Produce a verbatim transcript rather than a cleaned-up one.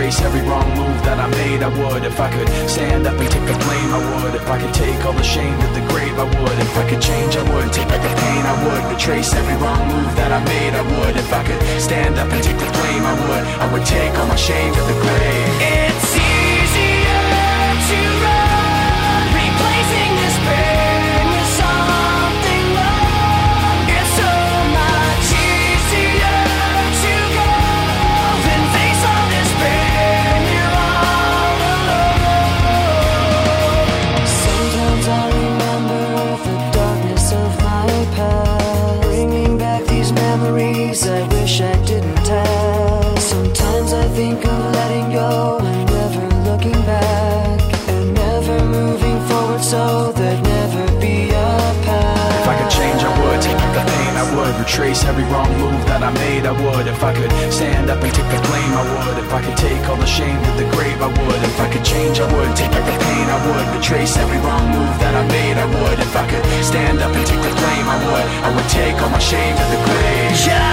retrace every wrong move that I made. I would. If I could stand up and take the blame, I would. If I could take all the shame to the grave, I would. If I could change, I would. Take back the pain, I would. Retrace every wrong move that I made, I would. If I could stand up and take the blame, I would. I would take all my shame to the grave. It's easier to run, replacing this pain with something love. It's so much easier to go than face all this pain. You're all alone. Sometimes I remember the darkness of my past, bringing back these memories I wish I didn't have. Sometimes I think of letting go and never looking back, and never moving forward so there'd never be a path. If I could change, I would. Take back the pain, I would. Retrace every wrong move that I made, I would. If I could stand up and take the blame, I would. If I could take all the shame to the grave, I would. If I could change, I would. Take back the pain, I would. Retrace every wrong move that I made, I would. If I could stand up and take the blame, I would. I would take all my shame to the grave. Yeah!